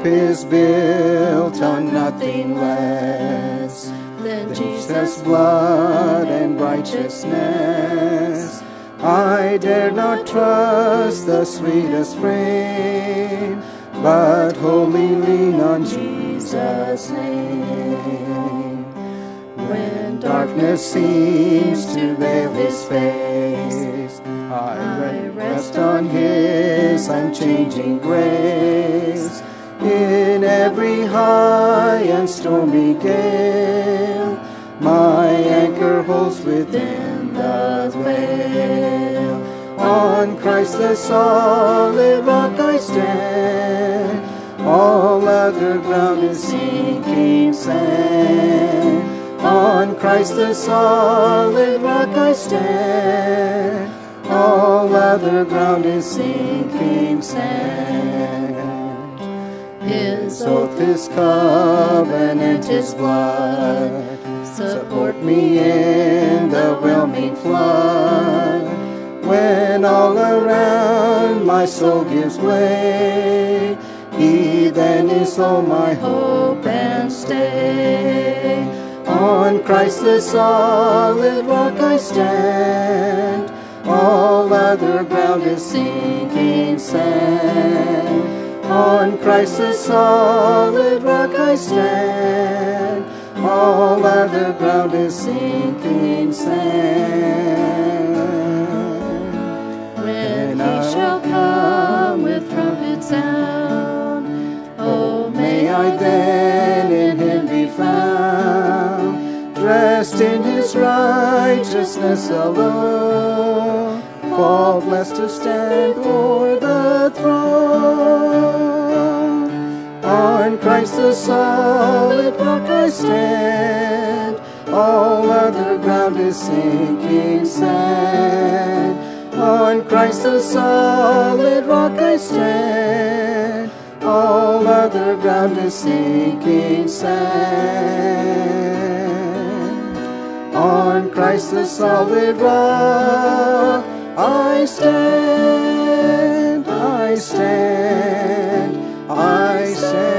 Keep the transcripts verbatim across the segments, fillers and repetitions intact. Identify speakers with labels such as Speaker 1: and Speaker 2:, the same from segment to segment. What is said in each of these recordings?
Speaker 1: hope is built on nothing less than Jesus' blood and righteousness. I dare not trust the sweetest frame, but wholly lean on Jesus' name. When darkness seems to veil his face, I rest on his unchanging grace. In every high and stormy gale, my anchor holds within the veil. On Christ the solid rock I stand, all other ground is sinking sand. On Christ the solid rock I stand, all other ground is sinking sand. His oath, his covenant, his blood support me in the whelming flood. When all around my soul gives way, he then is all my hope and stay. On Christ the solid rock I stand, all other ground is sinking sand. On Christ the solid rock I stand, all other ground is sinking sand. When he shall come with trumpet sound, oh, may I then in him be found, dressed in his righteousness alone, faultless to stand before the throne. On Christ the solid rock I stand, all other ground is sinking sand. On Christ the solid rock I stand, all other ground is sinking sand. On Christ the solid rock I stand, I stand, I stand.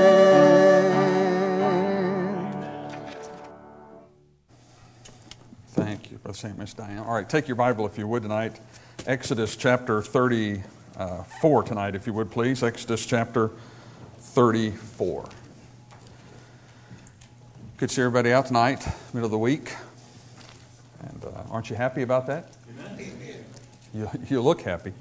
Speaker 2: Thank you, Brother Saint Miss Diane. All right, take your Bible if you would tonight. Exodus chapter thirty-four tonight, if you would please. Exodus chapter thirty-four. Good to see everybody out tonight, middle of the week. And uh, aren't you happy about that? Amen. You, you look happy.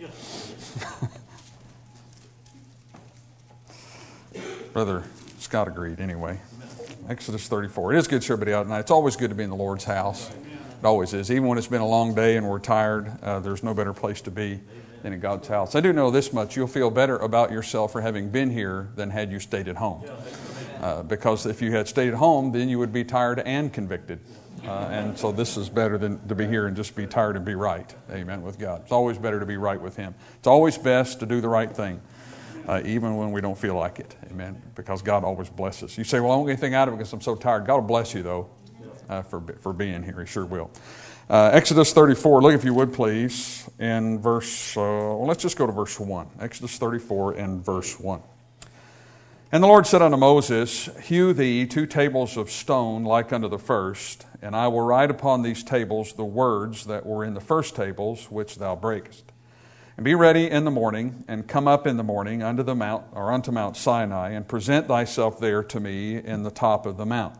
Speaker 2: Brother Scott agreed anyway. Amen. Exodus thirty-four. It is good to see everybody out tonight. It's always good to be in the Lord's house. Amen. It always is. Even when it's been a long day and we're tired, uh, there's no better place to be than in God's house. I do know this much. You'll feel better about yourself for having been here than had you stayed at home. Uh, because if you had stayed at home, then you would be tired and convicted. Uh, and so this is better than to be here and just be tired and be right. Amen, with God. It's always better to be right with Him. It's always best to do the right thing, uh, even when we don't feel like it. Amen, because God always blesses. You say, well, I won't get anything out of it because I'm so tired. God will bless you, though, uh, for, for being here. He sure will. Uh, Exodus thirty-four, look if you would, please, in verse, uh, well, let's just go to verse one. Exodus thirty-four and verse one. And the Lord said unto Moses, Hew thee two tables of stone like unto the first, and I will write upon these tables the words that were in the first tables which thou breakest. And be ready in the morning, and come up in the morning unto the mount, or unto Mount Sinai, and present thyself there to me in the top of the mount.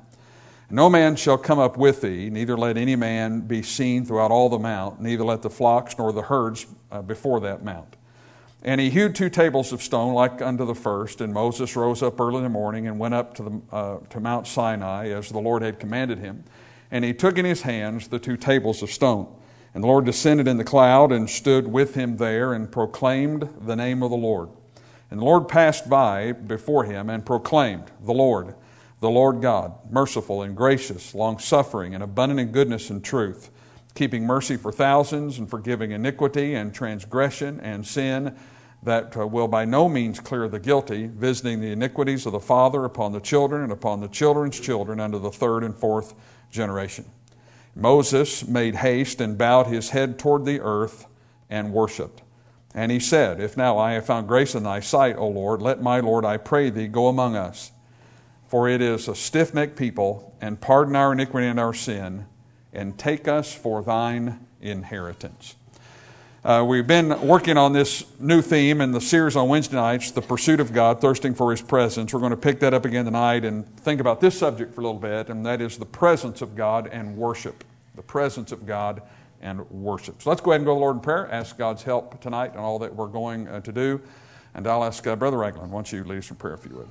Speaker 2: No man shall come up with thee, neither let any man be seen throughout all the mount, neither let the flocks nor the herds uh, before that mount. And he hewed two tables of stone like unto the first, and Moses rose up early in the morning and went up to, the, uh, to Mount Sinai as the Lord had commanded him. And he took in his hands the two tables of stone. And the Lord descended in the cloud and stood with him there and proclaimed the name of the Lord. And the Lord passed by before him and proclaimed, The Lord, the Lord God, merciful and gracious, long-suffering and abundant in goodness and truth, keeping mercy for thousands and forgiving iniquity and transgression and sin, that uh, will by no means clear the guilty, visiting the iniquities of the father upon the children and upon the children's children unto the third and fourth generation. Moses made haste and bowed his head toward the earth and worshipped. And he said, If now I have found grace in thy sight, O Lord, let my Lord, I pray thee, go among us. For it is a stiff-necked people, and pardon our iniquity and our sin, and take us for thine inheritance. Uh, we've been working on this new theme in the series on Wednesday nights, The Pursuit of God, Thirsting for His Presence. We're going to pick that up again tonight and think about this subject for a little bit, and that is the presence of God and worship. The presence of God and worship. So let's go ahead and go to the Lord in prayer, ask God's help tonight in all that we're going uh, to do. And I'll ask uh, Brother Ragland, why don't you lead us in prayer if you would.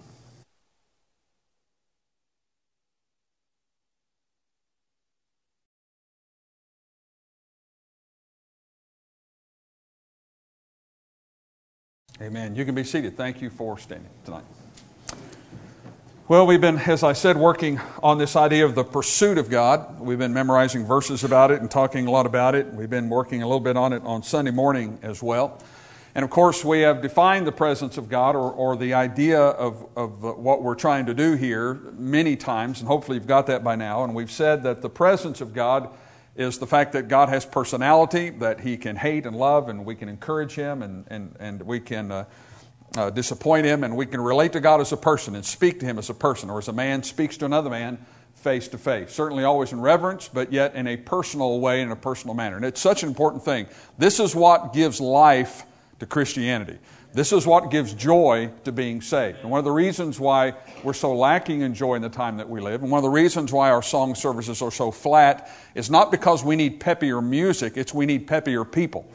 Speaker 2: Amen. You can be seated. Thank you for standing tonight. Well, we've been, as I said, working on this idea of the pursuit of God. We've been memorizing verses about it and talking a lot about it. We've been working a little bit on it on Sunday morning as well. And of course, we have defined the presence of God or, or the idea of, of what we're trying to do here many times, and hopefully you've got that by now. And we've said that the presence of God is the fact that God has personality, that He can hate and love, and we can encourage Him, and, and, and we can uh, uh, disappoint Him, and we can relate to God as a person and speak to Him as a person, or as a man speaks to another man face to face. Certainly always in reverence, but yet in a personal way, in a personal manner. And it's such an important thing. This is what gives life to Christianity. This is what gives joy to being saved. And one of the reasons why we're so lacking in joy in the time that we live, and one of the reasons why our song services are so flat, is not because we need peppier music, it's we need peppier people.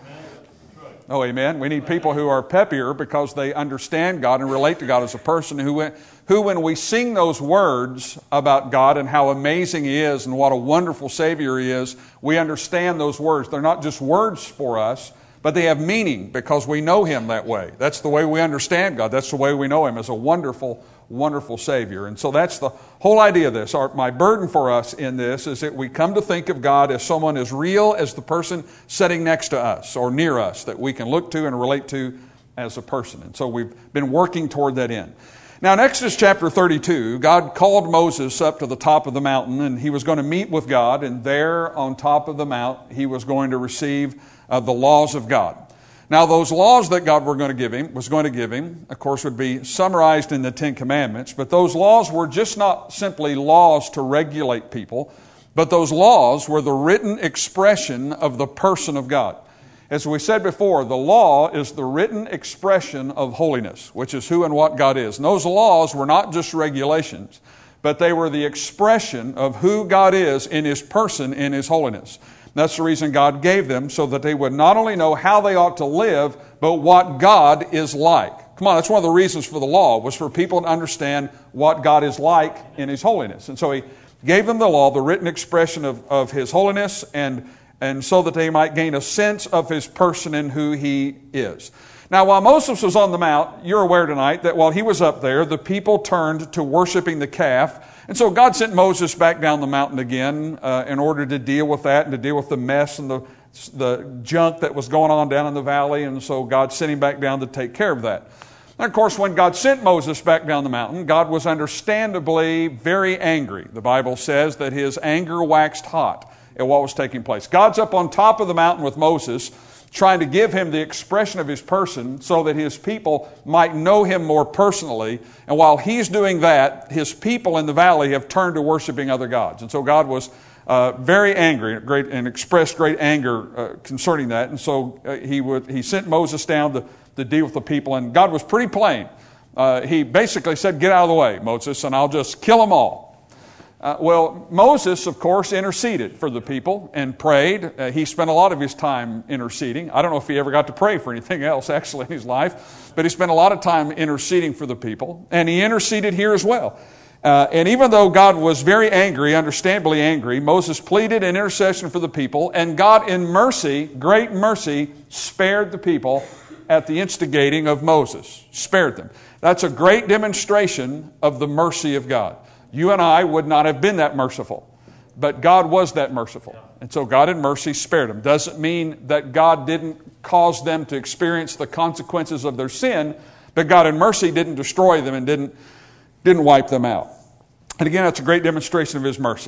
Speaker 2: Oh, amen. We need people who are peppier because they understand God and relate to God as a person, who, who when we sing those words about God and how amazing He is and what a wonderful Savior He is, we understand those words. They're not just words for us, but they have meaning because we know Him that way. That's the way we understand God. That's the way we know Him as a wonderful, wonderful Savior. And so that's the whole idea of this. Our, my burden for us in this is that we come to think of God as someone as real as the person sitting next to us or near us that we can look to and relate to as a person. And so we've been working toward that end. Now in Exodus chapter thirty-two, God called Moses up to the top of the mountain, and he was going to meet with God, and there on top of the mount he was going to receive uh, the laws of God. Now those laws that God were going to give him, was going to give him, of course, would be summarized in the Ten Commandments, but those laws were just not simply laws to regulate people, but those laws were the written expression of the person of God. As we said before, the law is the written expression of holiness, which is who and what God is. And those laws were not just regulations, but they were the expression of who God is in His person, in His holiness. That's the reason God gave them, so that they would not only know how they ought to live, but what God is like. Come on, that's one of the reasons for the law, was for people to understand what God is like in His holiness. And so He gave them the law, the written expression of, of His holiness, and and so that they might gain a sense of His person and who He is. Now, while Moses was on the mount, you're aware tonight that while he was up there, the people turned to worshiping the calf. And so God sent Moses back down the mountain again uh, in order to deal with that and to deal with the mess and the, the junk that was going on down in the valley. And so God sent him back down to take care of that. And of course, when God sent Moses back down the mountain, God was understandably very angry. The Bible says that His anger waxed hot at what was taking place. God's up on top of the mountain with Moses, trying to give him the expression of His person so that His people might know Him more personally. And while He's doing that, His people in the valley have turned to worshiping other gods. And so God was uh, very angry and, great, and expressed great anger uh, concerning that. And so uh, he, would, he sent Moses down to, to deal with the people. And God was pretty plain. Uh, he basically said, "Get out of the way, Moses, and I'll just kill them all." Uh, well, Moses, of course, interceded for the people and prayed. Uh, he spent a lot of his time interceding. I don't know if he ever got to pray for anything else, actually, in his life, but he spent a lot of time interceding for the people, and he interceded here as well. Uh, and even though God was very angry, understandably angry, Moses pleaded in intercession for the people, and God, in mercy, great mercy, spared the people at the instigating of Moses. Spared them. That's a great demonstration of the mercy of God. You and I would not have been that merciful, but God was that merciful. And so God in mercy spared them. Doesn't mean that God didn't cause them to experience the consequences of their sin, but God in mercy didn't destroy them and didn't, didn't wipe them out. And again, that's a great demonstration of His mercy.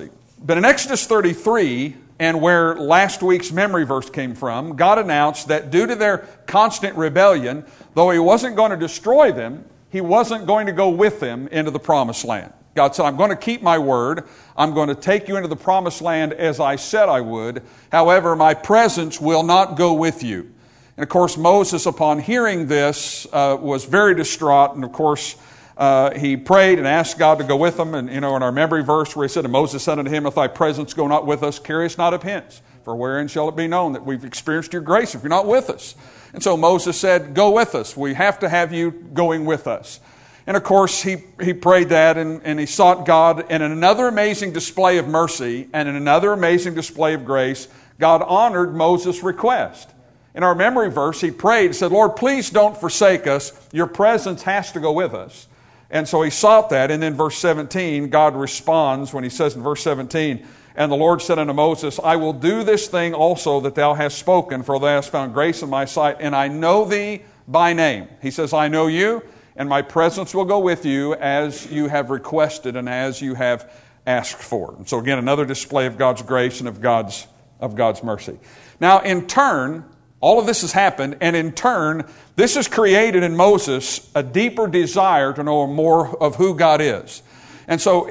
Speaker 2: But in Exodus thirty-three, and where last week's memory verse came from, God announced that due to their constant rebellion, though He wasn't going to destroy them, He wasn't going to go with them into the promised land. God said, I'm going to keep my word. I'm going to take you into the promised land as I said I would. However, my presence will not go with you. And of course, Moses, upon hearing this, uh, was very distraught. And of course, uh, he prayed and asked God to go with him. And, you know, in our memory verse where he said, and Moses said unto him, if thy presence go not with us, carry us not up hence. For wherein shall it be known that we've experienced your grace if you're not with us? And so Moses said, go with us. We have to have you going with us. And of course, he, he prayed that and, and he sought God. And in another amazing display of mercy and in another amazing display of grace, God honored Moses' request. In our memory verse, he prayed and said, Lord, please don't forsake us. Your presence has to go with us. And so he sought that. And then verse seventeen, God responds when he says in verse seventeen, and the Lord said unto Moses, I will do this thing also that thou hast spoken, for thou hast found grace in my sight, and I know thee by name. He says, I know you, and my presence will go with you as you have requested and as you have asked for. And so again, another display of God's grace and of God's, of God's mercy. Now, in turn, all of this has happened, and in turn, this has created in Moses a deeper desire to know more of who God is. And so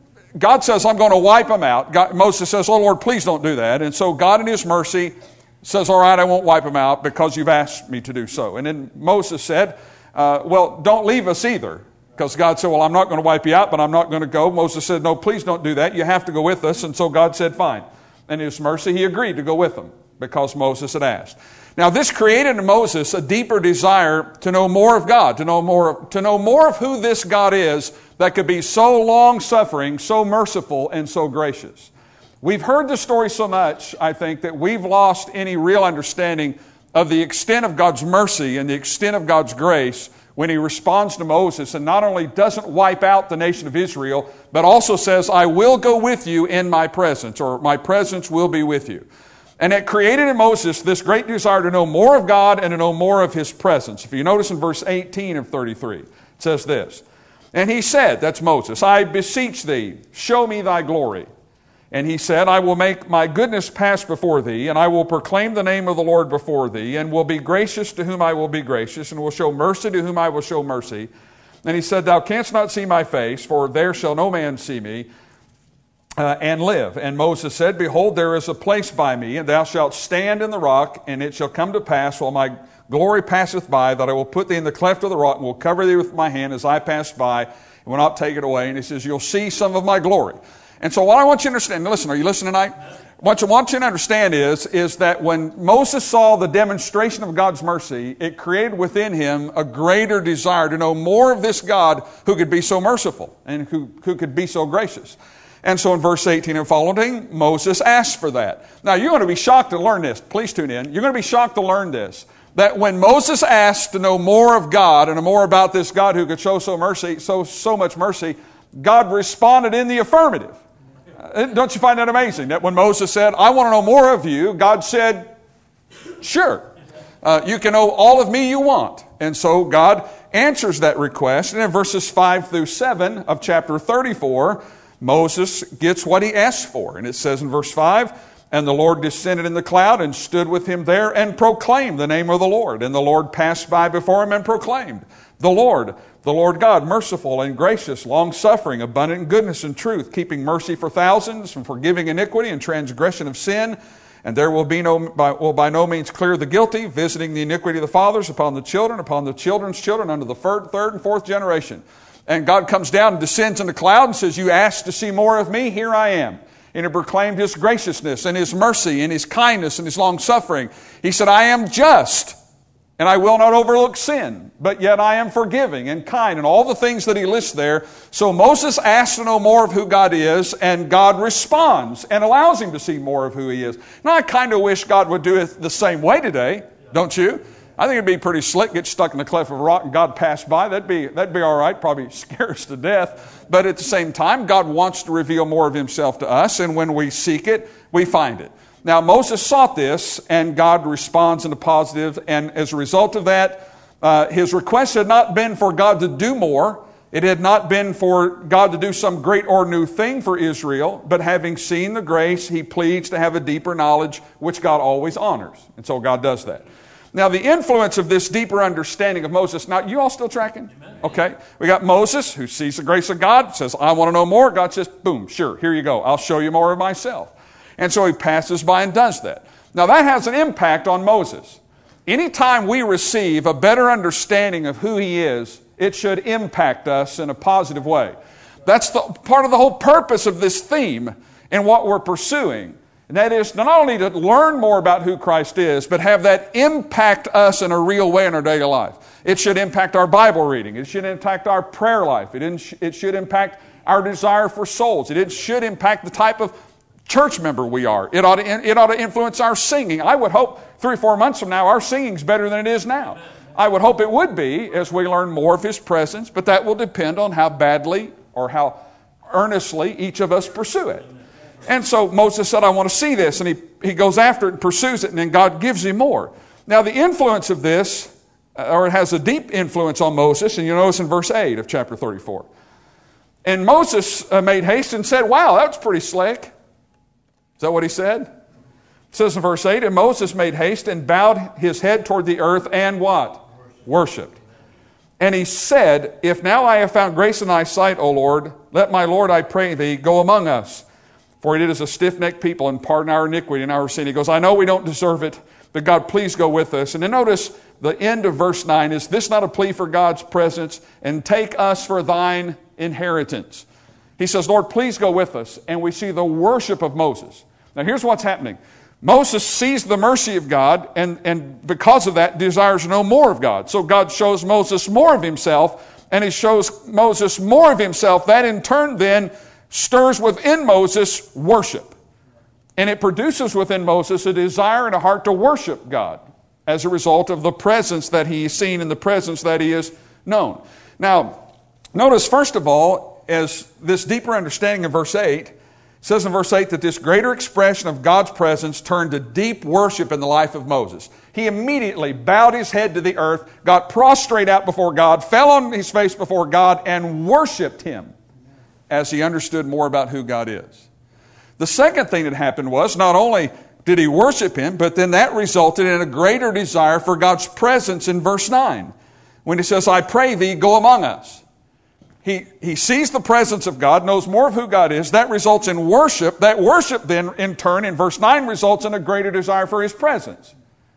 Speaker 2: God says, I'm going to wipe them out. God, Moses says, oh Lord, please don't do that. And so God in His mercy says, all right, I won't wipe them out because you've asked me to do so. And then Moses said, uh, well, don't leave us either. Because God said, well, I'm not going to wipe you out, but I'm not going to go. Moses said, no, please don't do that. You have to go with us. And so God said, fine. And in His mercy, He agreed to go with them because Moses had asked. Now, this created in Moses a deeper desire to know more of God, to know more, to know more of who this God is that could be so long-suffering, so merciful, and so gracious. We've heard the story so much, I think, that we've lost any real understanding of the extent of God's mercy and the extent of God's grace when He responds to Moses and not only doesn't wipe out the nation of Israel, but also says, I will go with you in my presence, or my presence will be with you. And it created in Moses this great desire to know more of God and to know more of His presence. If you notice in verse eighteen of thirty-three, it says this, and he said, that's Moses, I beseech thee, show me thy glory. And he said, I will make my goodness pass before thee, and I will proclaim the name of the Lord before thee, and will be gracious to whom I will be gracious, and will show mercy to whom I will show mercy. And he said, thou canst not see my face, for there shall no man see me, Uh, and live. And Moses said, behold, there is a place by me, and thou shalt stand in the rock, and it shall come to pass while my glory passeth by, that I will put thee in the cleft of the rock, and will cover thee with my hand as I pass by, and will not take it away. And he says, you'll see some of my glory. And so what I want you to understand, listen, are you listening tonight? What I want you to understand is, is that when Moses saw the demonstration of God's mercy, it created within him a greater desire to know more of this God who could be so merciful and who, who could be so gracious. And so in verse eighteen and following, Moses asked for that. Now, you're going to be shocked to learn this. Please tune in. You're going to be shocked to learn this. That when Moses asked to know more of God and more about this God who could show so mercy, so, so much mercy, God responded in the affirmative. Uh, don't you find that amazing? That when Moses said, I want to know more of you, God said, sure. Uh, you can know all of me you want. And so God answers that request. And in verses five through seven of chapter thirty-four, Moses gets what he asked for. And it says in verse five, and the Lord descended in the cloud and stood with him there and proclaimed the name of the Lord. And the Lord passed by before him and proclaimed, the Lord, the Lord God, merciful and gracious, long-suffering, abundant in goodness and truth, keeping mercy for thousands, and forgiving iniquity and transgression of sin. And there will be no, by, will by no means clear the guilty, visiting the iniquity of the fathers upon the children, upon the children's children, unto the third, third and fourth generation. And God comes down and descends in the cloud and says, you asked to see more of me? Here I am. And He proclaimed His graciousness and His mercy and His kindness and His long-suffering. He said, I am just, and I will not overlook sin, but yet I am forgiving and kind, and all the things that He lists there. So Moses asks to know more of who God is, and God responds and allows him to see more of who He is. Now, I kind of wish God would do it the same way today, don't you? I think it'd be pretty slick, get stuck in the cleft of a rock and God passed by. That'd be, that'd be all right, probably scare us to death. But at the same time, God wants to reveal more of Himself to us, and when we seek it, we find it. Now, Moses sought this, and God responds in the positive, and as a result of that, uh, his request had not been for God to do more. It had not been for God to do some great or new thing for Israel, but having seen the grace, he pleads to have a deeper knowledge, which God always honors. And so God does that. Now, the influence of this deeper understanding of Moses, now, you all still tracking? Okay. We got Moses, who sees the grace of God, says, I want to know more. God says, boom, sure, here you go. I'll show you more of myself. And so he passes by and does that. Now, that has an impact on Moses. Anytime we receive a better understanding of who he is, it should impact us in a positive way. That's the part of the whole purpose of this theme and what we're pursuing. And that is not only to learn more about who Christ is, but have that impact us in a real way in our daily life. It should impact our Bible reading. It should impact our prayer life. It, in, it should impact our desire for souls. It, it should impact the type of church member we are. It ought, to, it ought to influence our singing. I would hope three or four months from now our singing's better than it is now. I would hope it would be as we learn more of his presence, but that will depend on how badly or how earnestly each of us pursue it. And so Moses said, I want to see this. And he, he goes after it and pursues it, and then God gives him more. Now, the influence of this, or it has a deep influence on Moses, and you notice in verse eight of chapter thirty-four. And Moses uh, made haste and said, wow, that was pretty slick. Is that what he said? It says in verse eight, and Moses made haste and bowed his head toward the earth and what? Worshipped. And he said, if now I have found grace in thy sight, O Lord, let my Lord, I pray thee, go among us. For it is a stiff-necked people, and pardon our iniquity and our sin. He goes, I know we don't deserve it, but God, please go with us. And then notice the end of verse nine. Is this not a plea for God's presence? And take us for thine inheritance. He says, Lord, please go with us. And we see the worship of Moses. Now here's what's happening. Moses sees the mercy of God, and, and because of that desires to know more of God. So God shows Moses more of himself, and he shows Moses more of himself. That in turn then stirs within Moses worship. And it produces within Moses a desire and a heart to worship God as a result of the presence that he is seen and the presence that he is known. Now, notice first of all, as this deeper understanding of verse eight, it says in verse eight that this greater expression of God's presence turned to deep worship in the life of Moses. He immediately bowed his head to the earth, got prostrate out before God, fell on his face before God, and worshiped him as he understood more about who God is. The second thing that happened was not only did he worship him, but then that resulted in a greater desire for God's presence in verse nine. When he says, I pray thee, go among us. He, he sees the presence of God, knows more of who God is. That results in worship. That worship then, in turn, in verse nine, results in a greater desire for his presence.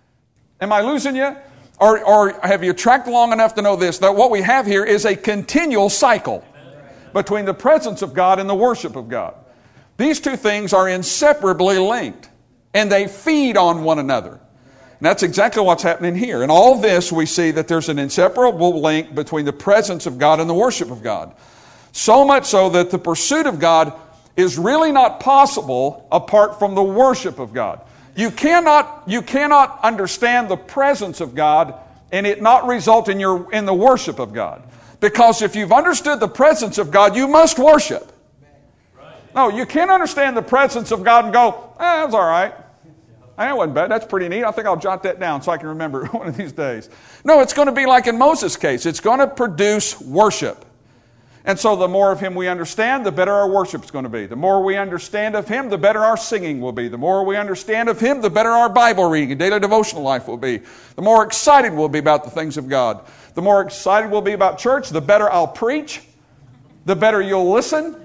Speaker 2: Am I losing you? Or, or have you tracked long enough to know this, that what we have here is a continual cycle between the presence of God and the worship of God. These two things are inseparably linked, and they feed on one another. And that's exactly what's happening here. In all this, we see that there's an inseparable link between the presence of God and the worship of God. So much so that the pursuit of God is really not possible apart from the worship of God. You cannot, you cannot understand the presence of God and it not result in your in the worship of God. Because if you've understood the presence of God, you must worship. No, you can't understand the presence of God and go, eh, that's all right. That wasn't bad. That's pretty neat. I think I'll jot that down so I can remember one of these days. No, it's going to be like in Moses' case. It's going to produce worship. And so the more of him we understand, the better our worship is going to be. The more we understand of him, the better our singing will be. The more we understand of him, the better our Bible reading and daily devotional life will be. The more excited we'll be about the things of God. The more excited we'll be about church, the better I'll preach. The better you'll listen.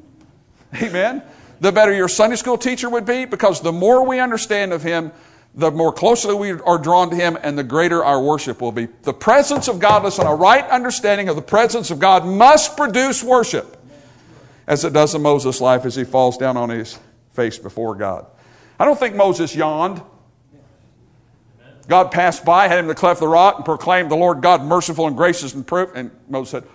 Speaker 2: Amen. The better your Sunday school teacher would be, because the more we understand of him, the more closely we are drawn to him, and the greater our worship will be. The presence of God, listen, a right understanding of the presence of God must produce worship, as it does in Moses' life as he falls down on his face before God. I don't think Moses yawned. God passed by, had him to cleft the rock, and proclaimed the Lord God merciful and gracious and proof. And Moses said,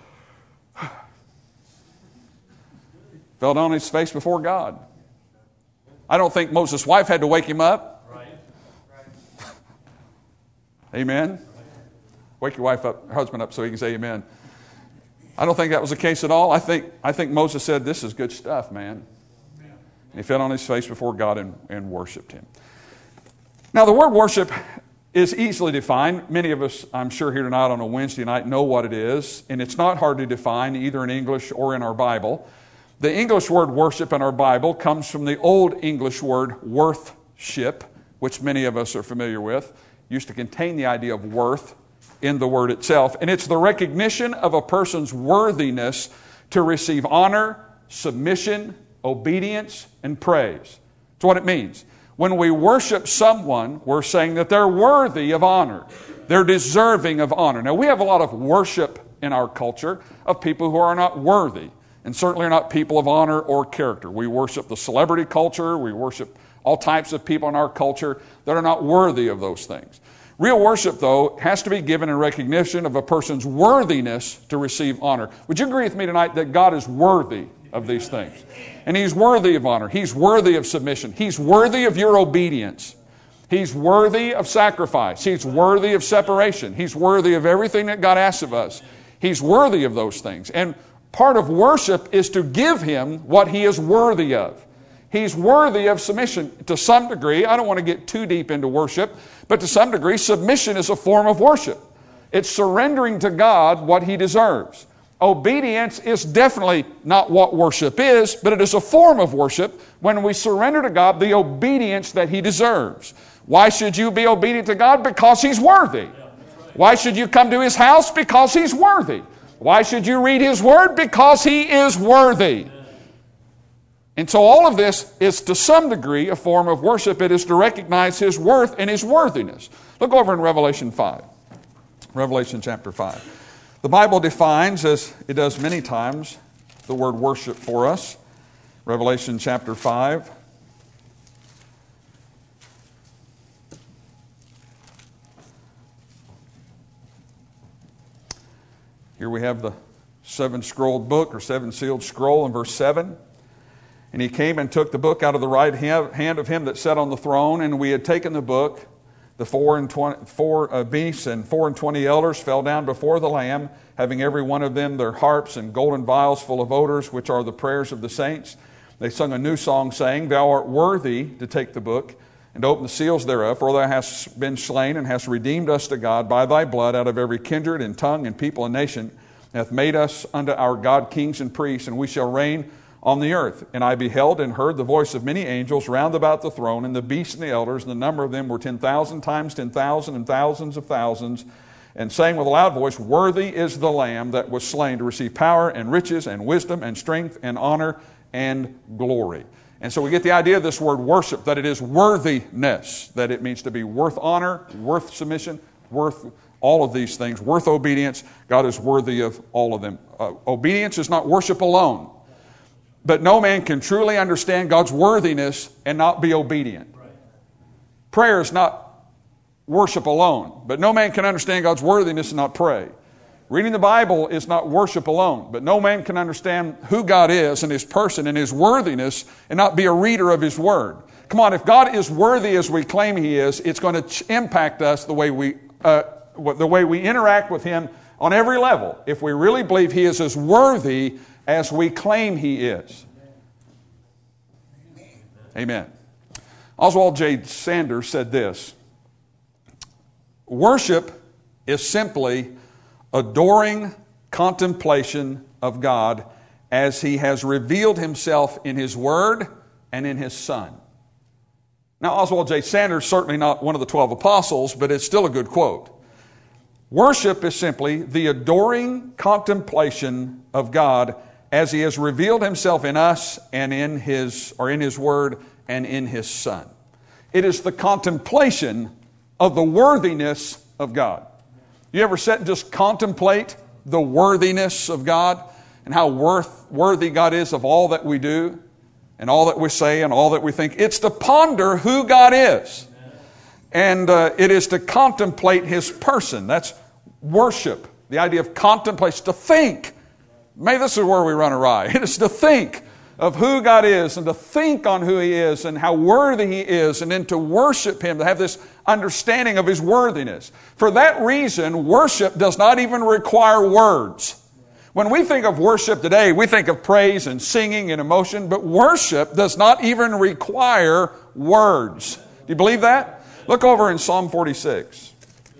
Speaker 2: fell down on his face before God. I don't think Moses' wife had to wake him up. Amen. Wake your wife up, husband up, so he can say amen. I don't think that was the case at all. I think I think Moses said, this is good stuff, man. And he fell on his face before God and, and worshiped him. Now, the word worship is easily defined. Many of us, I'm sure here tonight on a Wednesday night, know what it is, and it's not hard to define either in English or in our Bible. The English word worship in our Bible comes from the Old English word worthship, which many of us are familiar with. It used to contain the idea of worth in the word itself, and it's the recognition of a person's worthiness to receive honor, submission, obedience, and praise. That's what it means. When we worship someone, we're saying that they're worthy of honor. They're deserving of honor. Now, we have a lot of worship in our culture of people who are not worthy, and certainly are not people of honor or character. We worship the celebrity culture. We worship all types of people in our culture that are not worthy of those things. Real worship, though, has to be given in recognition of a person's worthiness to receive honor. Would you agree with me tonight that God is worthy of these things? And He's worthy of honor. He's worthy of submission. He's worthy of your obedience. He's worthy of sacrifice. He's worthy of separation. He's worthy of everything that God asks of us. He's worthy of those things. And part of worship is to give Him what He is worthy of. He's worthy of submission to some degree. I don't want to get too deep into worship, but to some degree, submission is a form of worship. It's surrendering to God what He deserves. Obedience is definitely not what worship is, but it is a form of worship when we surrender to God the obedience that He deserves. Why should you be obedient to God? Because He's worthy. Why should you come to His house? Because He's worthy. Why should you read His Word? Because He is worthy. And so all of this is to some degree a form of worship. It is to recognize His worth and His worthiness. Look over in Revelation five. Revelation chapter five. The Bible defines, as it does many times, the word worship for us. Revelation chapter five. Here we have the seven-scrolled book or seven-sealed scroll in verse seven. And He came and took the book out of the right hand of Him that sat on the throne, and we had taken the book. The four and twenty, four uh, beasts and four and twenty elders fell down before the Lamb, having every one of them their harps and golden vials full of odors, which are the prayers of the saints. They sung a new song, saying, Thou art worthy to take the book and to open the seals thereof, for Thou hast been slain and hast redeemed us to God by Thy blood out of every kindred and tongue and people and nation, and hath made us unto our God kings and priests, and we shall reign on the earth. And I beheld and heard the voice of many angels round about the throne, and the beasts and the elders, and the number of them were ten thousand times ten thousand and thousands of thousands, and saying with a loud voice, Worthy is the Lamb that was slain to receive power and riches and wisdom and strength and honor and glory. And so we get the idea of this word worship, that it is worthiness, that it means to be worth honor, worth submission, worth all of these things, worth obedience. God is worthy of all of them. Uh, obedience is not worship alone. But no man can truly understand God's worthiness and not be obedient. Prayer is not worship alone, but no man can understand God's worthiness and not pray. Reading the Bible is not worship alone, but no man can understand who God is and His person and His worthiness and not be a reader of His Word. Come on, if God is worthy as we claim He is, it's going to impact us the way we, uh, the way we interact with Him on every level. If we really believe He is as worthy as we claim He is. Amen. Oswald J. Sanders said this: worship is simply adoring contemplation of God as He has revealed Himself in His Word and in His Son. Now, Oswald J. Sanders is certainly not one of the twelve apostles, but it's still a good quote. Worship is simply the adoring contemplation of God as He has revealed Himself in us and in His, or in His Word and in His Son. It is the contemplation of the worthiness of God. You ever sit and just contemplate the worthiness of God and how worth, worthy God is of all that we do and all that we say and all that we think? It's to ponder who God is. And uh, it is to contemplate His person. That's worship. The idea of contemplation, to think. Maybe this is where we run awry. It is to think of who God is and to think on who He is and how worthy He is, and then to worship Him, to have this understanding of His worthiness. For that reason, worship does not even require words. When we think of worship today, we think of praise and singing and emotion, but worship does not even require words. Do you believe that? Look over in Psalm forty-six.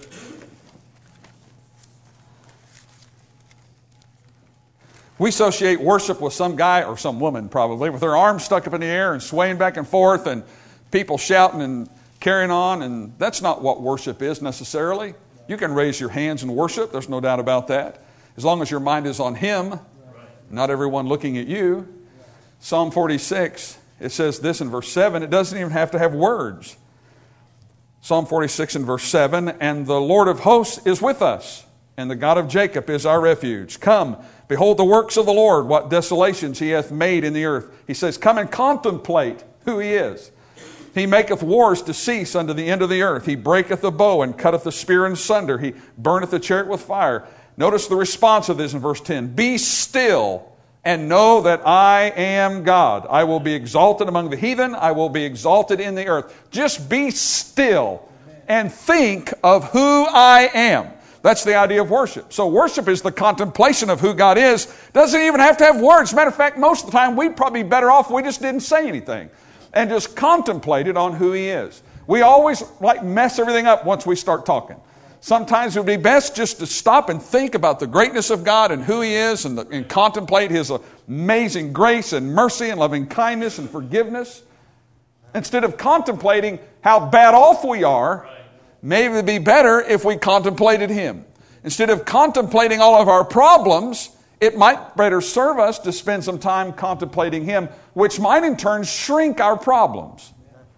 Speaker 2: We associate worship with some guy or some woman probably with their arms stuck up in the air and swaying back and forth and people shouting and carrying on, and that's not what worship is necessarily. You can raise your hands and worship, there's no doubt about that, as long as your mind is on Him, not everyone looking at you. Psalm forty-six, it says this in verse seven, it doesn't even have to have words. Psalm forty-six and verse seven, and the Lord of hosts is with us, and the God of Jacob is our refuge. Come, behold the works of the Lord, what desolations He hath made in the earth. He says, come and contemplate who He is. He maketh wars to cease unto the end of the earth. He breaketh the bow and cutteth the spear in sunder. He burneth the chariot with fire. Notice the response of this in verse ten. Be still and know that I am God. I will be exalted among the heathen. I will be exalted in the earth. Just be still and think of who I am. That's the idea of worship. So worship is the contemplation of who God is. Doesn't even have to have words. Matter of fact, most of the time we'd probably be better off if we just didn't say anything and just contemplated on who He is. We always like mess everything up once we start talking. Sometimes it would be best just to stop and think about the greatness of God and who He is, and, the, and contemplate His amazing grace and mercy and loving kindness and forgiveness. Instead of contemplating how bad off we are, maybe it would be better if we contemplated Him. Instead of contemplating all of our problems, it might better serve us to spend some time contemplating Him, which might in turn shrink our problems.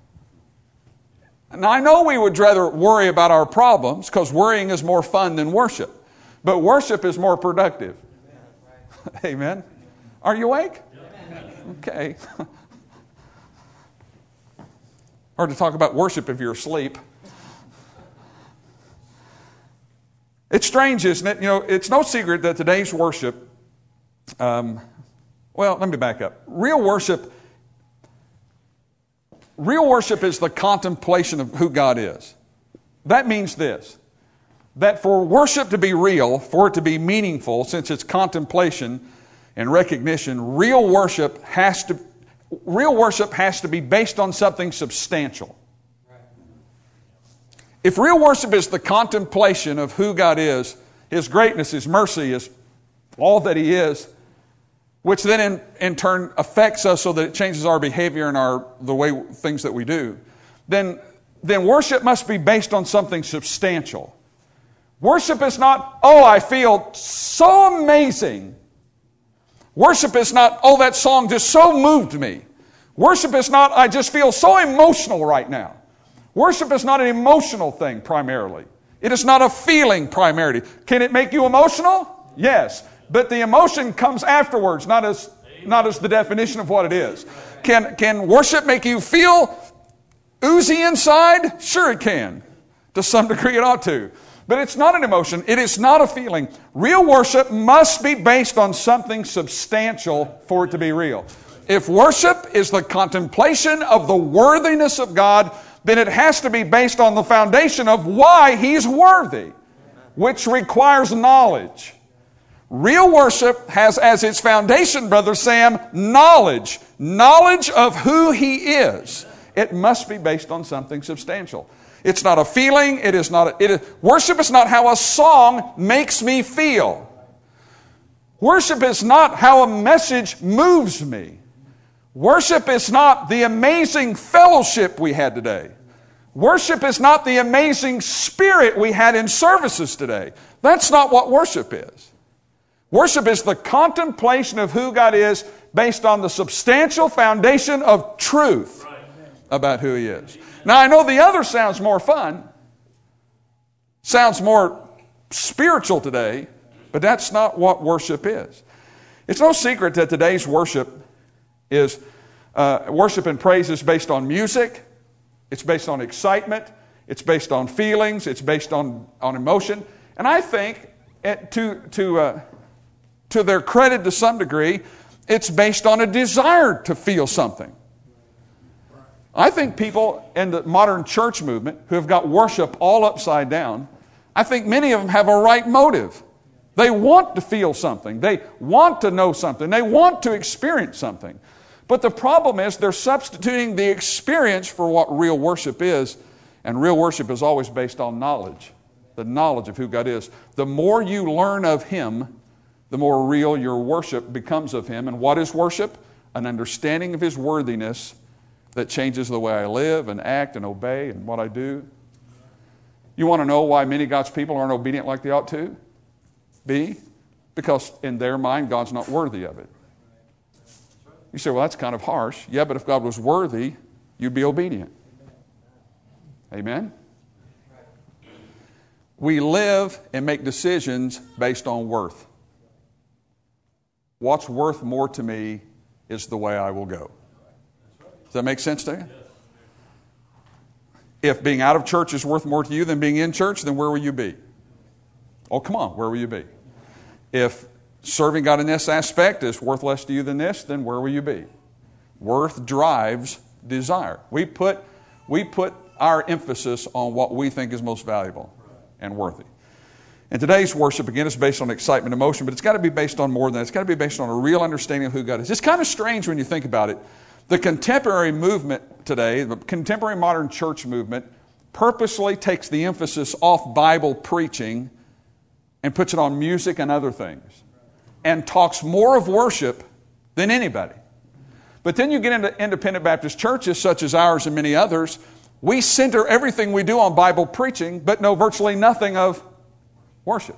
Speaker 2: Now, I know we would rather worry about our problems because worrying is more fun than worship. But worship is more productive. Amen. Are you awake? Okay. Hard to talk about worship if you're asleep. It's strange, isn't it? You know, it's no secret that today's worship, um, well, let me back up. Real worship, real worship is the contemplation of who God is. That means this, that for worship to be real, for it to be meaningful, since it's contemplation and recognition, real worship has to, real worship has to be based on something substantial. If real worship is the contemplation of who God is, His greatness, His mercy, His all that He is, which then in, in turn affects us so that it changes our behavior and our the way things that we do, then, then worship must be based on something substantial. Worship is not, oh, I feel so amazing. Worship is not, oh, that song just so moved me. Worship is not, I just feel so emotional right now. Worship is not an emotional thing primarily. It is not a feeling primarily. Can it make you emotional? Yes. But the emotion comes afterwards, not as, not as the definition of what it is. Can, can worship make you feel oozy inside? Sure it can. To some degree it ought to. But it's not an emotion. It is not a feeling. Real worship must be based on something substantial for it to be real. If worship is the contemplation of the worthiness of God, then it has to be based on the foundation of why He's worthy, which requires knowledge. Real worship has as its foundation, Brother Sam, knowledge. Knowledge of who He is. It must be based on something substantial. It's not a feeling. It is not a, it is, worship is not how a song makes me feel. Worship is not how a message moves me. Worship is not the amazing fellowship we had today. Worship is not the amazing spirit we had in services today. That's not what worship is. Worship is the contemplation of who God is based on the substantial foundation of truth about who He is. Now, I know the other sounds more fun, sounds more spiritual today, but that's not what worship is. It's no secret that today's worship is uh, worship and praise is based on music. It's based on excitement. It's based on feelings. It's based on, on emotion. And I think, it, to, to, uh, to their credit to some degree, it's based on a desire to feel something. I think people in the modern church movement who have got worship all upside down, I think many of them have a right motive. They want to feel something. They want to know something. They want to experience something. But the problem is they're substituting the experience for what real worship is. And real worship is always based on knowledge, the knowledge of who God is. The more you learn of Him, the more real your worship becomes of Him. And what is worship? An understanding of His worthiness that changes the way I live and act and obey and what I do. You want to know why many of God's people aren't obedient like they ought to be? Because in their mind, God's not worthy of it. You say, well, that's kind of harsh. Yeah, but if God was worthy, you'd be obedient. Amen? We live and make decisions based on worth. What's worth more to me is the way I will go. Does that make sense to you? If being out of church is worth more to you than being in church, then where will you be? Oh, come on, where will you be? If serving God in this aspect is worth less to you than this, then where will you be? Worth drives desire. We put, we put our emphasis on what we think is most valuable and worthy. And today's worship, again, is based on excitement and emotion, but it's got to be based on more than that. It's got to be based on a real understanding of who God is. It's kind of strange when you think about it. The contemporary movement today, the contemporary modern church movement, purposely takes the emphasis off Bible preaching and puts it on music and other things, and talks more of worship than anybody. But then you get into independent Baptist churches such as ours and many others. We center everything we do on Bible preaching, but know virtually nothing of worship.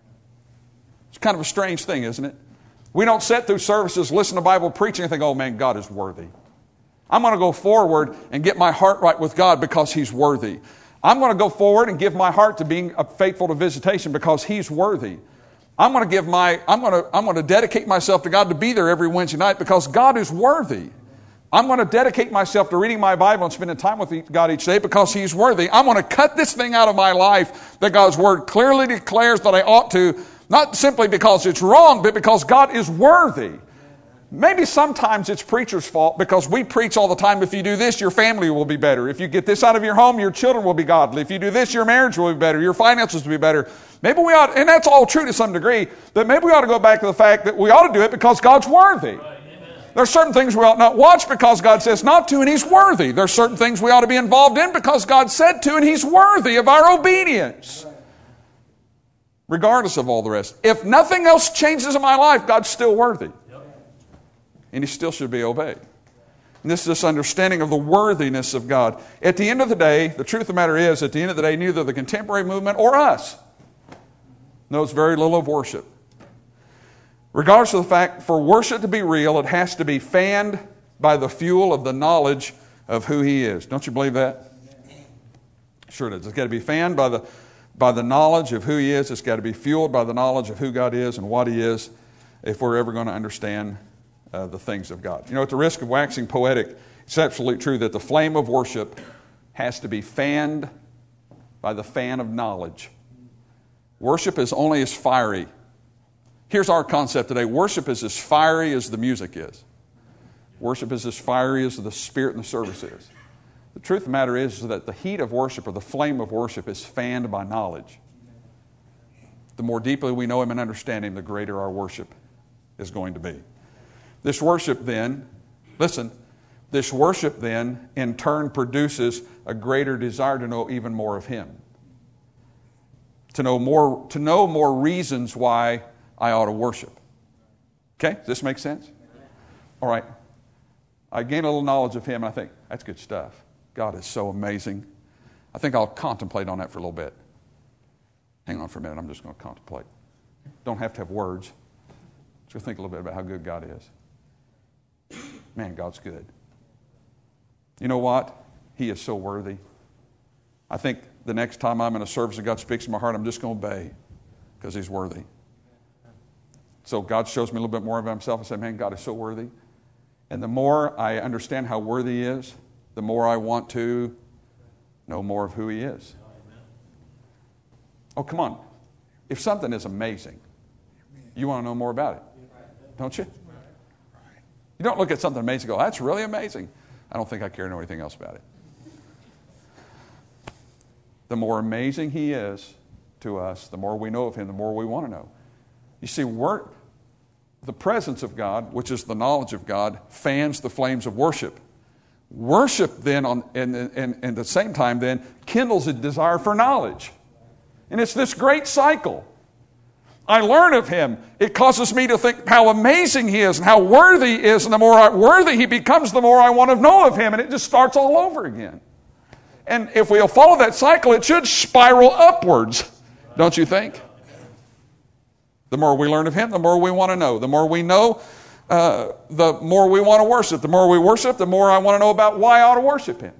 Speaker 2: It's kind of a strange thing, isn't it? We don't sit through services, listen to Bible preaching, and think, oh man, God is worthy. I'm going to go forward and get my heart right with God because He's worthy. I'm going to go forward and give my heart to being faithful to visitation because He's worthy. I'm going to give my, I'm going to, I'm going to dedicate myself to God to be there every Wednesday night because God is worthy. I'm going to dedicate myself to reading my Bible and spending time with God each day because He's worthy. I'm going to cut this thing out of my life that God's Word clearly declares that I ought to, not simply because it's wrong, but because God is worthy. Maybe sometimes it's preachers' fault because we preach all the time, if you do this, your family will be better. If you get this out of your home, your children will be godly. If you do this, your marriage will be better. Your finances will be better. Maybe we ought, and that's all true to some degree, but maybe we ought to go back to the fact that we ought to do it because God's worthy. Right, there are certain things we ought not watch because God says not to and He's worthy. There are certain things we ought to be involved in because God said to and He's worthy of our obedience. Regardless of all the rest. If nothing else changes in my life, God's still worthy. And He still should be obeyed. And this is this understanding of the worthiness of God. At the end of the day, the truth of the matter is, at the end of the day, neither the contemporary movement or us knows very little of worship. Regardless of the fact, for worship to be real, it has to be fanned by the fuel of the knowledge of who He is. Don't you believe that? Sure it is. It's got to be fanned by the, by the knowledge of who He is. It's got to be fueled by the knowledge of who God is and what He is if we're ever going to understand Uh, the things of God. You know, at the risk of waxing poetic, it's absolutely true that the flame of worship has to be fanned by the fan of knowledge. Worship is only as fiery. Here's our concept today. Worship is as fiery as the music is. Worship is as fiery as the spirit in the service is. The truth of the matter is that the heat of worship or the flame of worship is fanned by knowledge. The more deeply we know Him and understand Him, the greater our worship is going to be. This worship then, listen, this worship then in turn produces a greater desire to know even more of Him. To know more, to know more reasons why I ought to worship. Okay, does this make sense? All right. I gain a little knowledge of Him and I think, that's good stuff. God is so amazing. I think I'll contemplate on that for a little bit. Hang on for a minute, I'm just going to contemplate. Don't have to have words. Just think a little bit about how good God is. Man, God's good. You know what? He is so worthy. I think the next time I'm in a service and God speaks in my heart, I'm just going to obey because He's worthy. So God shows me a little bit more of Himself. I say, man, God is so worthy. And the more I understand how worthy He is, the more I want to know more of who He is. Oh, come on. If something is amazing, you want to know more about it, don't you? You don't look at something amazing and go, that's really amazing. I don't think I care to know anything else about it. The more amazing He is to us, the more we know of Him, the more we want to know. You see, we're, the presence of God, which is the knowledge of God, fans the flames of worship. Worship then, on, and, and, and at the same time then, kindles a desire for knowledge. And it's this great cycle. I learn of Him. It causes me to think how amazing He is and how worthy He is. And the more I, worthy He becomes, the more I want to know of Him. And it just starts all over again. And if we'll follow that cycle, it should spiral upwards, don't you think? The more we learn of Him, the more we want to know. The more we know, uh, the more we want to worship. The more we worship, the more I want to know about why I ought to worship Him.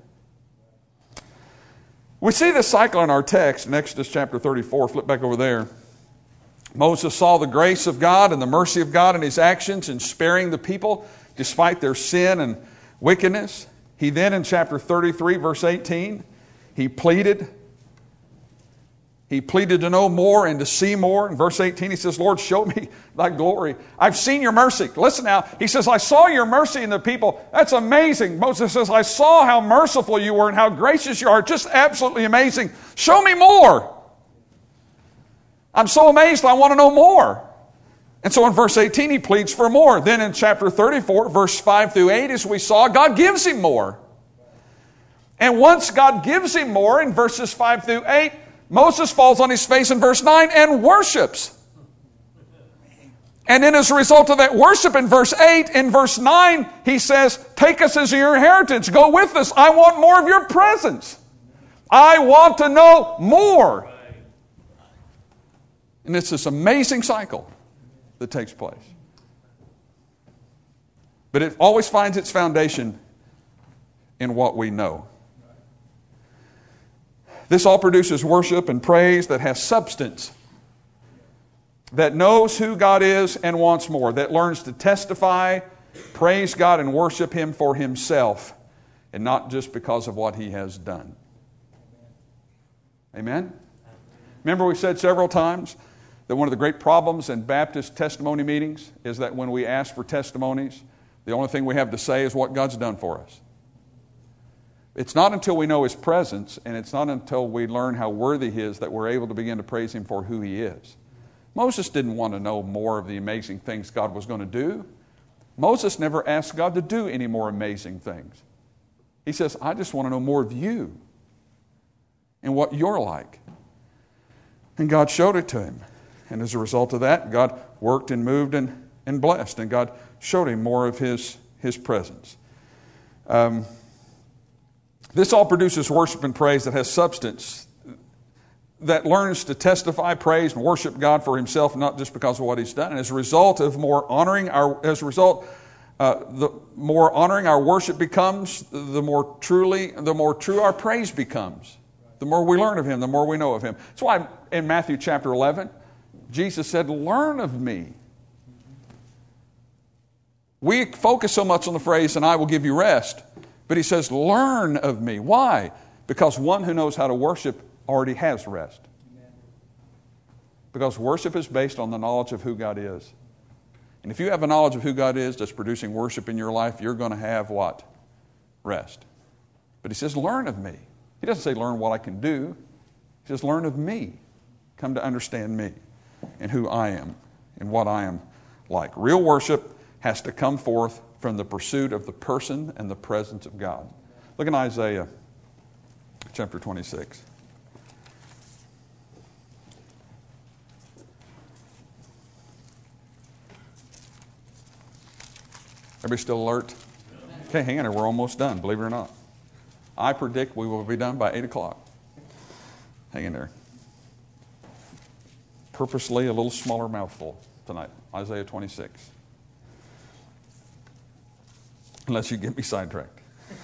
Speaker 2: We see this cycle in our text in Exodus chapter thirty-four. Flip back over there. Moses saw the grace of God and the mercy of God in His actions in sparing the people despite their sin and wickedness. He then, in chapter thirty-three, verse eighteen, he pleaded. He pleaded to know more and to see more. In verse eighteen, he says, Lord, show me thy glory. I've seen your mercy. Listen now. He says, I saw your mercy in the people. That's amazing. Moses says, I saw how merciful you were and how gracious you are. Just absolutely amazing. Show me more. I'm so amazed, I want to know more. And so in verse eighteen, he pleads for more. Then in chapter thirty-four, verse five through eight, as we saw, God gives him more. And once God gives him more, in verses five through eight, Moses falls on his face in verse nine and worships. And then as a result of that worship in verse eight, in verse nine, he says, take us as your inheritance. Go with us. I want more of your presence. I want to know more. And it's this amazing cycle that takes place. But it always finds its foundation in what we know. This all produces worship and praise that has substance, that knows who God is and wants more, that learns to testify, praise God, and worship Him for Himself, and not just because of what He has done. Amen? Remember we said several times that one of the great problems in Baptist testimony meetings is that when we ask for testimonies, the only thing we have to say is what God's done for us. It's not until we know His presence, and it's not until we learn how worthy He is that we're able to begin to praise Him for who He is. Moses didn't want to know more of the amazing things God was going to do. Moses never asked God to do any more amazing things. He says, I just want to know more of you and what you're like. And God showed it to him. And as a result of that, God worked and moved and, and blessed. And God showed him more of His, his presence. Um, this all produces worship and praise that has substance, that learns to testify, praise, and worship God for Himself, not just because of what He's done. And as a result of more honoring our, as a result, uh, the more honoring our worship becomes, the more truly, the more true our praise becomes. The more we learn of Him, the more we know of Him. That's why in Matthew chapter eleven, Jesus said, learn of me. We focus so much on the phrase, and I will give you rest. But He says, learn of me. Why? Because one who knows how to worship already has rest. Because worship is based on the knowledge of who God is. And if you have a knowledge of who God is that's producing worship in your life, you're going to have what? Rest. But He says, learn of me. He doesn't say learn what I can do. He says, learn of me. Come to understand me and who I am and what I am like. Real worship has to come forth from the pursuit of the person and the presence of God. Look in Isaiah chapter twenty-six. Everybody still alert? Okay, hang on here. We're almost done, believe it or not. I predict we will be done by eight o'clock. Hang in there. Purposely a little smaller mouthful tonight. Isaiah twenty-six. Unless you get me sidetracked.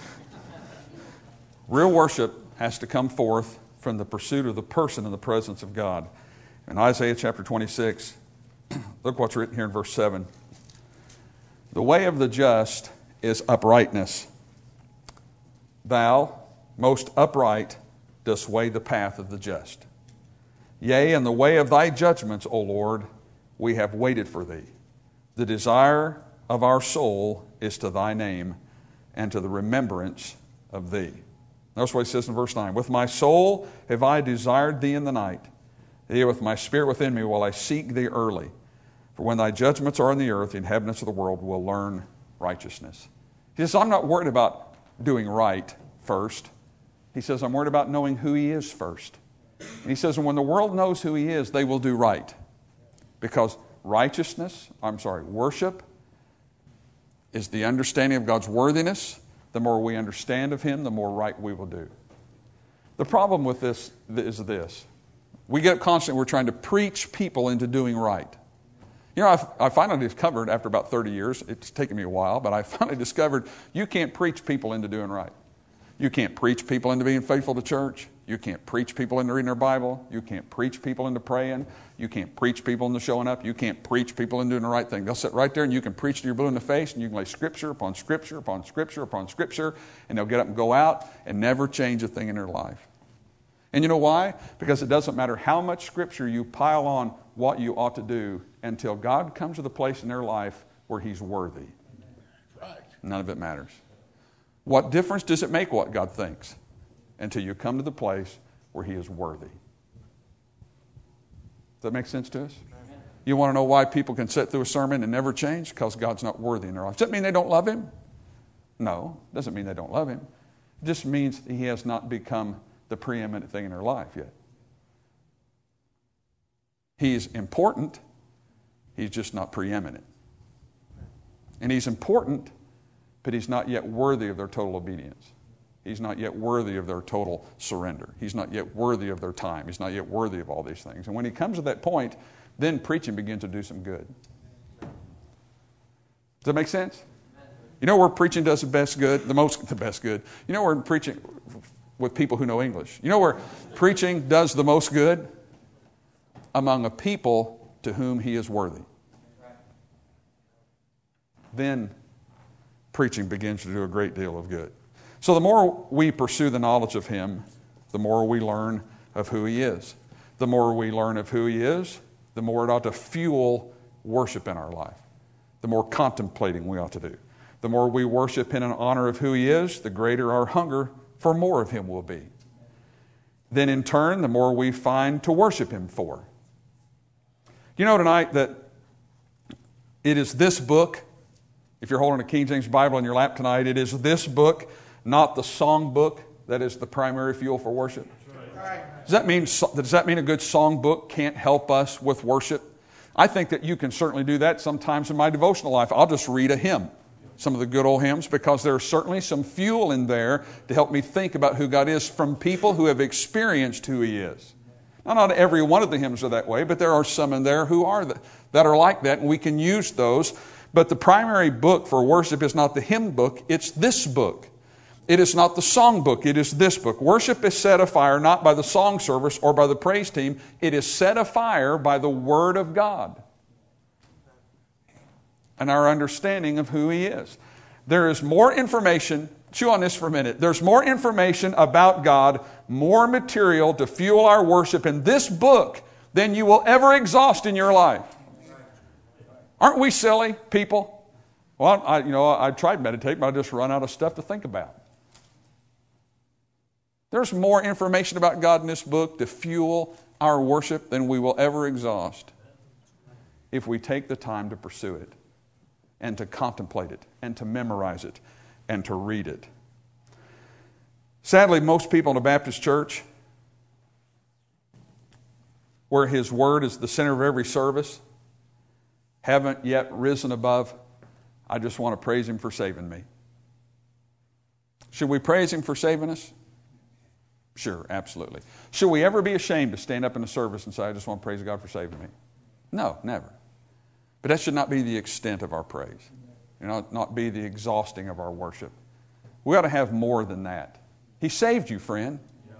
Speaker 2: Real worship has to come forth from the pursuit of the person and the presence of God. In Isaiah chapter twenty-six, look what's written here in verse seven. The way of the just is uprightness. Thou, most upright, dost weigh the path of the just. Yea, in the way of thy judgments, O Lord, we have waited for thee. The desire of our soul is to thy name and to the remembrance of thee. Notice what he says in verse nine. With my soul have I desired thee in the night. Yea, with my spirit within me will I seek thee early. For when thy judgments are in the earth, the inhabitants of the world will learn righteousness. He says, I'm not worried about doing right first. He says, I'm worried about knowing who He is first. And He says, when the world knows who He is, they will do right. Because righteousness, I'm sorry, worship is the understanding of God's worthiness. The more we understand of Him, the more right we will do. The problem with this is this. We get constantly, we're trying to preach people into doing right. You know, I've, I finally discovered after about thirty years, it's taken me a while, but I finally discovered you can't preach people into doing right. You can't preach people into being faithful to church. You can't preach people into reading their Bible. You can't preach people into praying. You can't preach people into showing up. You can't preach people into doing the right thing. They'll sit right there and you can preach to your blue in the face and you can lay scripture upon scripture upon scripture upon scripture and they'll get up and go out and never change a thing in their life. And you know why? Because it doesn't matter how much scripture you pile on what you ought to do until God comes to the place in their life where He's worthy. None of it matters. What difference does it make what God thinks until you come to the place where He is worthy? Does that make sense to us? You want to know why people can sit through a sermon and never change? Because God's not worthy in their life. Does that mean they don't love Him? No, it doesn't mean they don't love Him. It just means He has not become the preeminent thing in their life yet. He's important. He's just not preeminent. And He's important, but He's not yet worthy of their total obedience. He's not yet worthy of their total surrender. He's not yet worthy of their time. He's not yet worthy of all these things. And when He comes to that point, then preaching begins to do some good. Does that make sense? You know where preaching does the best good? The most, the best good. You know where preaching, with people who know English. You know where preaching does the most good? Among a people to whom He is worthy. Then preaching begins to do a great deal of good. So the more we pursue the knowledge of Him, the more we learn of who He is. The more we learn of who He is, the more it ought to fuel worship in our life. The more contemplating we ought to do. The more we worship in an honor of who He is, the greater our hunger for more of Him will be. Then in turn, the more we find to worship Him for. You know tonight that it is this book, if you're holding a King James Bible in your lap tonight, it is this book, not the song book, that is the primary fuel for worship. Does that mean, does that mean a good song book can't help us with worship? I think that you can certainly do that sometimes in my devotional life. I'll just read a hymn, some of the good old hymns, because there's certainly some fuel in there to help me think about who God is from people who have experienced who He is. Now, not every one of the hymns are that way, but there are some in there who are that, that are like that, and we can use those. But the primary book for worship is not the hymn book, it's this book. It is not the song book, it is this book. Worship is set afire not by the song service or by the praise team. It is set afire by the Word of God and our understanding of who He is. There is more information, chew on this for a minute. There's more information about God, more material to fuel our worship in this book than you will ever exhaust in your life. Aren't we silly people? Well, I, you know, I tried to meditate, but I just run out of stuff to think about. There's more information about God in this book to fuel our worship than we will ever exhaust if we take the time to pursue it and to contemplate it and to memorize it and to read it. Sadly, most people in a Baptist church, where His Word is the center of every service, haven't yet risen above, I just want to praise Him for saving me. Should we praise Him for saving us? Sure, absolutely. Should we ever be ashamed to stand up in a service and say, I just want to praise God for saving me? No, never. But that should not be the extent of our praise. You know, not be the exhausting of our worship. We ought to have more than that. He saved you, friend.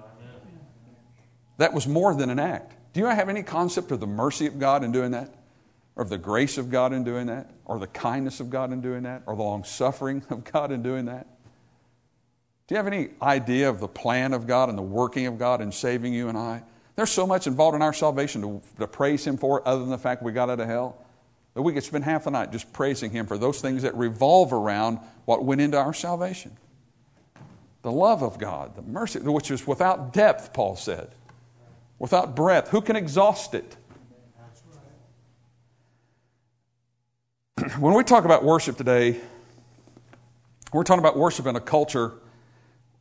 Speaker 2: That was more than an act. Do you have any concept of the mercy of God in doing that? Or of the grace of God in doing that? Or the kindness of God in doing that? Or the long-suffering of God in doing that? Do you have any idea of the plan of God and the working of God in saving you and I? There's so much involved in our salvation to, to praise Him for, other than the fact we got out of hell, that we could spend half the night just praising Him for those things that revolve around what went into our salvation. The love of God, the mercy, which is without depth, Paul said. Without breadth. Who can exhaust it? When we talk about worship today, we're talking about worship in a culture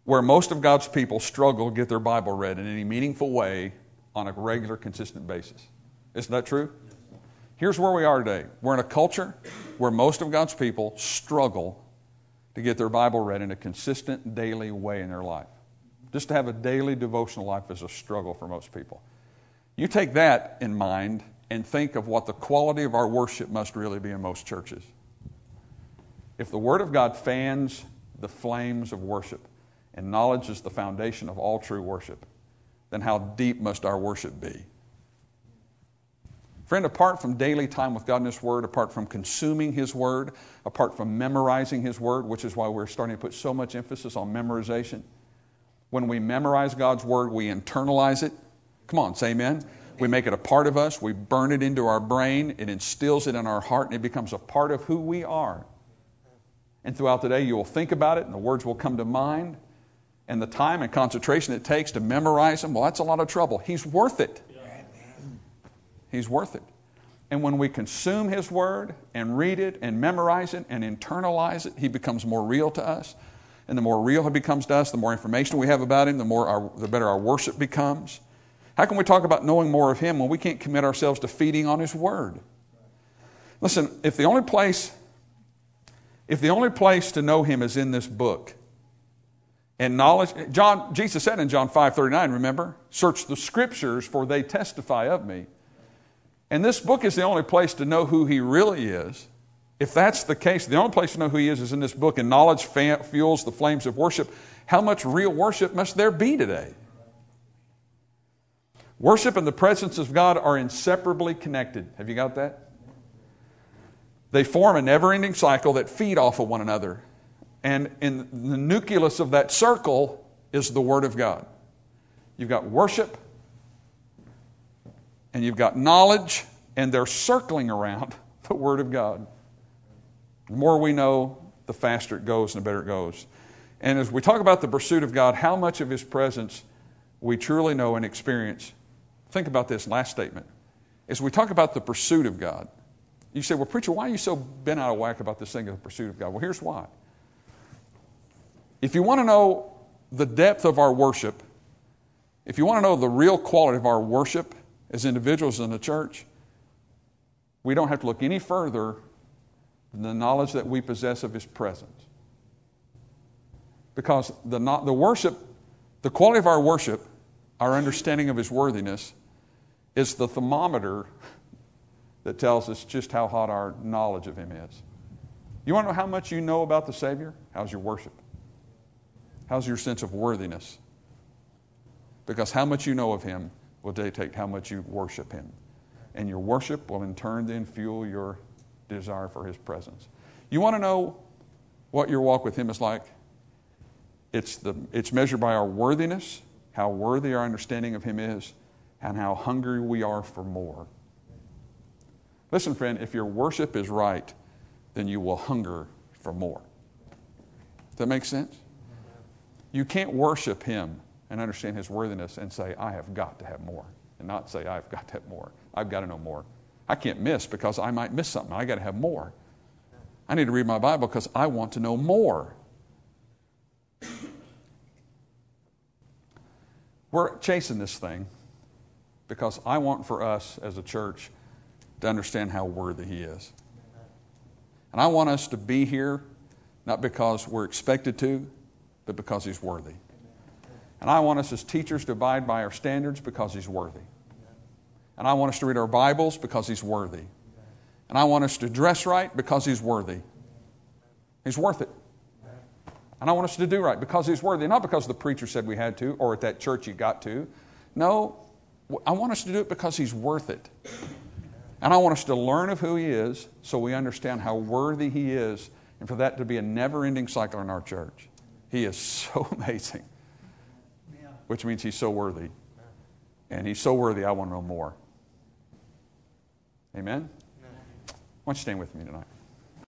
Speaker 2: where most of God's people struggle to get their Bible read in any meaningful way on a regular, consistent basis. Isn't that true? Here's where we are today. We're in a culture where most of God's people struggle to get their Bible read in a consistent, daily way in their life. Just to have a daily devotional life is a struggle for most people. You take that in mind and think of what the quality of our worship must really be in most churches. If the Word of God fans the flames of worship and knowledge is the foundation of all true worship, then how deep must our worship be? Friend, apart from daily time with God in His Word, apart from consuming His Word, apart from memorizing His Word, which is why we're starting to put so much emphasis on memorization. When we memorize God's Word, we internalize it. Come on, say amen. We make it a part of us. We burn it into our brain. It instills it in our heart, and it becomes a part of who we are. And throughout the day, you will think about it, and the words will come to mind. And the time and concentration it takes to memorize them, well, that's a lot of trouble. He's worth it. He's worth it. And when we consume His Word and read it and memorize it and internalize it, He becomes more real to us. And the more real He becomes to us, the more information we have about Him, the more our, the better our worship becomes. How can we talk about knowing more of Him when we can't commit ourselves to feeding on His Word? Listen, if the only place, if the only place to know Him is in this book, and knowledge, John, Jesus said in John five thirty-nine, remember, search the Scriptures for they testify of me. And this book is the only place to know who He really is. If that's the case, the only place to know who He is is in this book, and knowledge fuels the flames of worship, how much real worship must there be today? Worship and the presence of God are inseparably connected. Have you got that? They form a never-ending cycle that feed off of one another. And in the nucleus of that circle is the Word of God. You've got worship, and you've got knowledge, and they're circling around the Word of God. The more we know, the faster it goes and the better it goes. And as we talk about the pursuit of God, how much of His presence we truly know and experience. Think about this last statement. As we talk about the pursuit of God, you say, well, preacher, why are you so bent out of whack about this thing of the pursuit of God? Well, here's why. If you want to know the depth of our worship, if you want to know the real quality of our worship as individuals in the church, we don't have to look any further than the knowledge that we possess of His presence. Because the, the worship, the quality of our worship, our understanding of His worthiness, is the thermometer that tells us just how hot our knowledge of Him is. You want to know how much you know about the Savior? How's your worship? How's your sense of worthiness? Because how much you know of Him will dictate how much you worship Him. And your worship will in turn then fuel your desire for His presence. You want to know what your walk with Him is like? It's, the, it's measured by our worthiness, how worthy our understanding of Him is, and how hungry we are for more. Listen, friend, if your worship is right, then you will hunger for more. Does that make sense? You can't worship Him and understand His worthiness and say, I have got to have more, and not say, I've got to have more. I've got to know more. I can't miss because I might miss something. I've got to have more. I need to read my Bible because I want to know more. We're chasing this thing because I want for us as a church to understand how worthy He is. And I want us to be here not because we're expected to, but because He's worthy. And I want us as teachers to abide by our standards because He's worthy. And I want us to read our Bibles because He's worthy. And I want us to dress right because He's worthy. He's worth it. And I want us to do right because He's worthy. Not because the preacher said we had to or at that church you got to. No, I want us to do it because He's worth it. And I want us to learn of who He is so we understand how worthy He is, and for that to be a never-ending cycle in our church. He is so amazing, which means He's so worthy. And He's so worthy, I want to know more. Amen? Why don't you stand with me tonight?